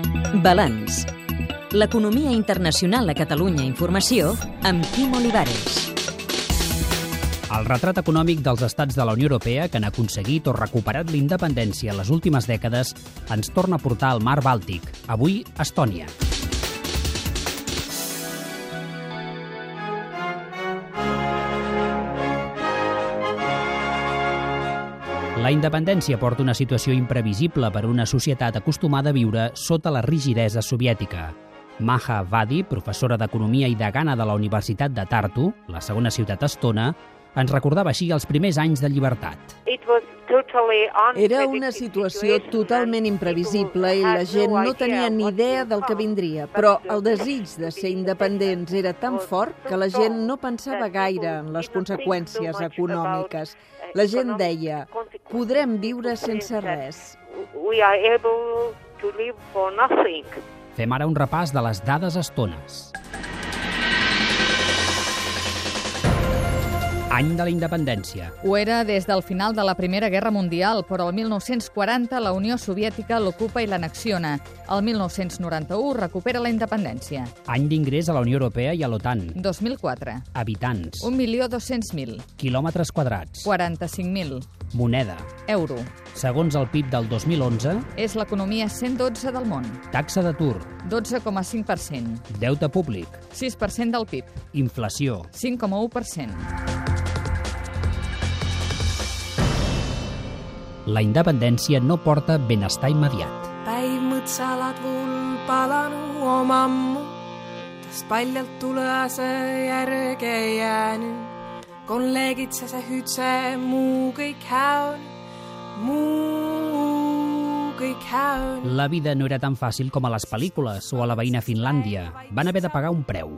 Balanç. L'economia internacional a Catalunya Informació amb Quim Olivares. El retrat econòmic dels estats de la Unió Europea que han aconseguit o recuperat la independència en les últimes dècades ens torna a portar al mar Bàltic, avui Estònia. La independència porta una situació imprevisible per a una societat acostumada a viure sota la rigidesa soviètica. Maha Vadi, professora d'Economia i degana de la Universitat de Tartu, la segona ciutat estona, ens recordava així els primers anys de llibertat. Era una situació totalment imprevisible i la gent no tenia ni idea del que vindria, però el desig de ser independents era tan fort que la gent no pensava gaire en les conseqüències econòmiques. La gent deia, podrem viure sense res. Fem ara un repàs de les dades estones. Any de la independència. Ho era des del final de la Primera Guerra Mundial, però el 1940 la Unió Soviètica l'ocupa i l'annexiona. El 1991 recupera la independència. Any d'ingrés a la Unió Europea i a l'OTAN. 2004. Habitants. 1.200.000. Quilòmetres quadrats. 45.000. Moneda. Euro. Segons el PIB del 2011... És l'economia 112 del món. Taxa d'atur. 12,5%. Deute públic. 6% del PIB. Inflació. 5,1%. La independència no porta benestar immediat. Päiv mõtsalad vulpalanu omammu, täst paljalt tulase järge jäänyt. Kolleegid se hütse, muu kõik häun. La vida no era tan fàcil com a les pel·lícules o a la veïna Finlàndia. Van haver de pagar un preu.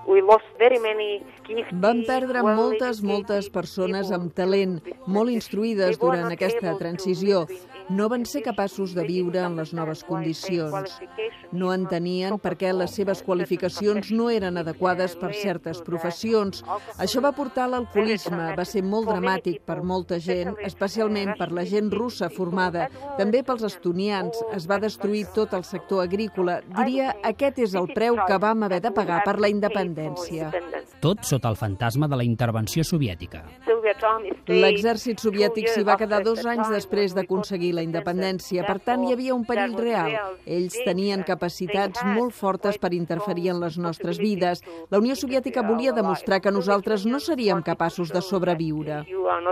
Vam perdre moltes persones amb talent, molt instruïdes durant aquesta transició. No van ser capaços de viure en les noves condicions. No entenien per què les seves qualificacions no eren adequades per certes professions. Això va portar a l'alcoholisme, va ser molt dramàtic per molta gent, especialment per la gent russa formada. També pels estonians, es va destruir tot el sector agrícola. Diria, aquest és el preu que vam haver de pagar per la independència. Tot sota el fantasma de la intervenció soviètica. L'exèrcit soviètic s'hi va quedar 2 anys després d'aconseguir la independència. Per tant, hi havia un perill real. Ells tenien capacitats molt fortes per interferir en les nostres vides. La Unió Soviètica volia demostrar que nosaltres no seríem capaços de sobreviure.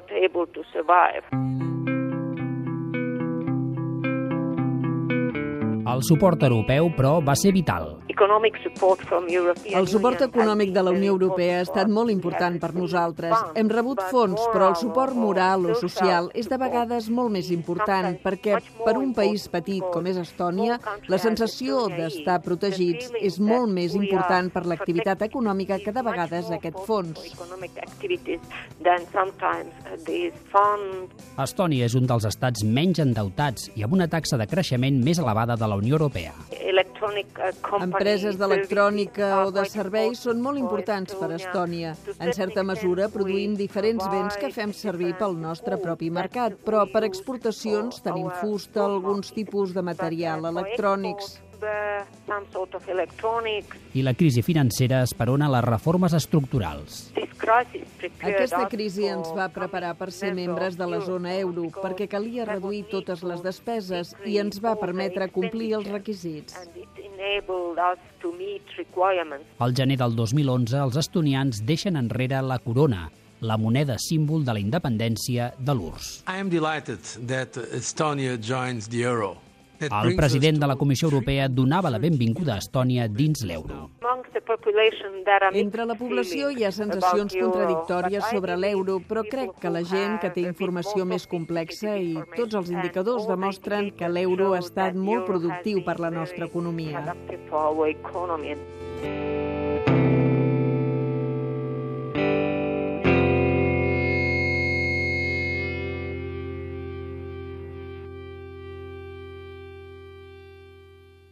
El suport europeu, però, va ser vital. El suport econòmic de la Unió Europea ha estat molt important per nosaltres. Hem rebut fons, però el suport moral o social és de vegades molt més important, perquè per un país petit com és Estònia, la sensació d'estar protegits és molt més important per l'activitat econòmica que de vegades aquest fons. Estònia és un dels estats menys endeutats i amb una taxa de creixement més elevada de la Unió Europea. Empreses d'electrònica o de serveis són molt importants per a Estònia. En certa mesura, produïm diferents béns que fem servir pel nostre propi mercat, però per exportacions tenim fusta, alguns tipus de material electrònics. I la crisi financera esperona les reformes estructurals. Aquesta crisi ens va preparar per ser membres de la zona euro, perquè calia reduir totes les despeses i ens va permetre complir els requisits. Al gener del 2011, els estonians deixen enrere la corona, la moneda símbol de la independència de l'URSS. I am delighted that Estonia joins the euro. El president de la Comissió Europea donava la benvinguda a Estònia dins l'euro. Entre la població hi ha sensacions contradictòries sobre l'euro, però crec que la gent que té informació més complexa i tots els indicadors demostren que l'euro ha estat molt productiu per la nostra economia.